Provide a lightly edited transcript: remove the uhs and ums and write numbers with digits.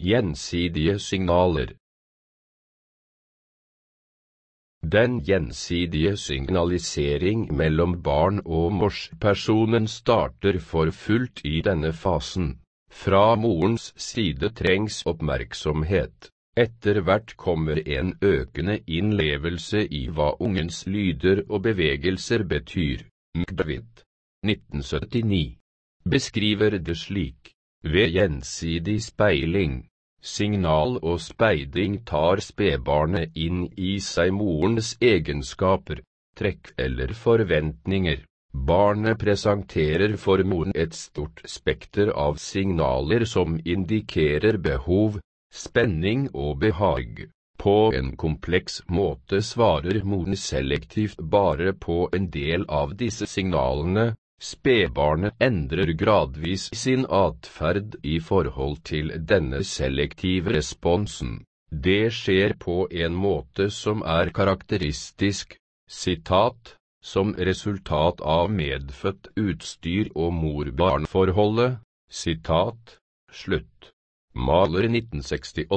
Gjensidige signaler. Den gjensidige signalisering mellom barn og morspersonen starter for fullt i denne fasen. Fra morens side trengs oppmerksomhet. Etter hvert kommer en økende innlevelse i hva ungens lyder og bevegelser betyr. Mcdavid, 1979, beskriver det slik. Ved gjensidig speiling, signal og speiding tar spedbarnet inn i seg morens egenskaper, trekk eller forventninger. Barnet presenterer for moren et stort spekter av signaler som indikerer behov, spenning og behag. På en kompleks måte svarer moren selektivt bare på en del av disse signalene. Spedbarnet endrer gradvis sin atferd i forhold til denne selektive responsen. Det skjer på en måte som er karakteristisk, sitat, som resultat av medfødt utstyr og mor-barn-forholdet, sitat, slutt. Mahler 1968.